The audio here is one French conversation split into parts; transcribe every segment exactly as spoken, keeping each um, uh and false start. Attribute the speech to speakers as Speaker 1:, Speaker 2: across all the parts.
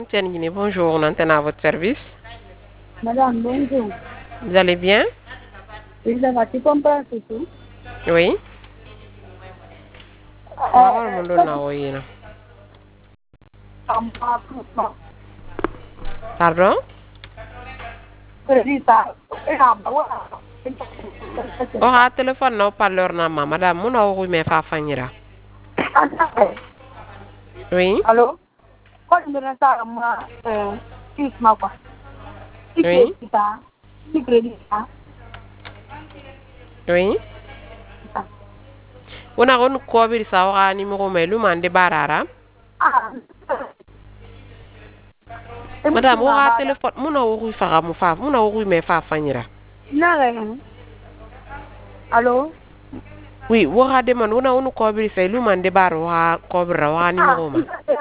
Speaker 1: Tianine, bonjour, on antenne à votre service.
Speaker 2: Madame, bonjour.
Speaker 1: Vous allez bien?
Speaker 2: Oui, ça va, tu comprends tout?
Speaker 1: Oui. Mawar mo doon na woyi na. Pardon? O ha téléphone na parleur na ma madame mun na wo me fa fanyira. Oui.
Speaker 2: Allô? Quand je me ça moi euh six mois quoi.
Speaker 1: Oui.
Speaker 2: Ça. Si crédit ça.
Speaker 1: Oui. Wona won ko bir sa wa ni mo me lu mande barara.
Speaker 2: Ah.
Speaker 1: Madame wo ha téléphone mun na wo fa mu fa mun na wo me fa fanyira.
Speaker 2: Non. Allô?
Speaker 1: Oui, wo ha de man wona won ko bir sa lu mande bar wa ko bir wa ni mo ma.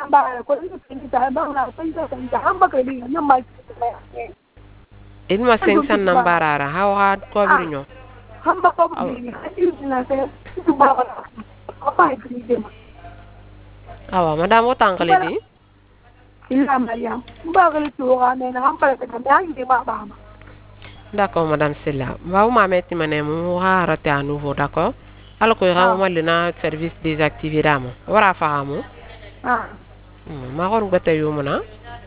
Speaker 1: Il ma cinq cents nan barara ha wa ko bir nyo.
Speaker 2: Hamba ko bi na se tu ba ba. Apa itu?
Speaker 1: Awa madame wo tankale di.
Speaker 2: Illa Mariam. Ba ga tu ga ne na hamba ka na ngi ba ba.
Speaker 1: D'accord, Madame Silla. Va vous m'amener mané mu ha raté à nouveau, d'accord? Alors que ra mo le service désactivé damo. Wara fahamu.
Speaker 2: Ah.
Speaker 1: Ma gon gata yumuna.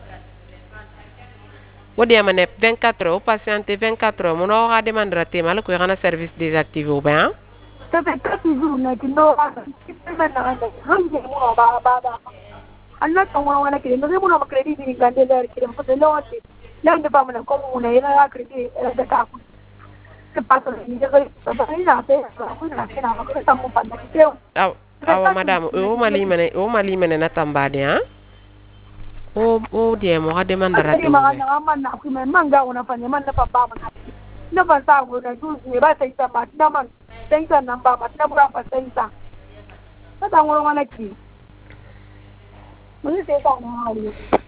Speaker 1: Wodi amane vingt-quatre heures, patienter vingt-quatre heures. Mon aura demandé raté mal que ra service désactivé ou bien.
Speaker 2: Ça fait quatre jours na kindo ba. Kipa na na. Hangi mo ba ba ba. Anna to wa wana kire. Mo mo credit ni gande der kire. Mo de lote. Lande ba mana ko mo na ira credit da ka. Que pasa ni de ba ni na te. Ko na ke na ko ta mo pa na ke.
Speaker 1: Aw, awa madame, o mali mene, o mali mene na tambade ha. O o die mo ha demande raté.
Speaker 2: Ma na ma na ku me manga una fa ni man na pa ba ma. Na ba sa go na ju ni ba sai ta ma na man. Sai ta na ba ma na bura pa sai ta. Ta ta ngoro wana ki. Mo ni sai ta na ha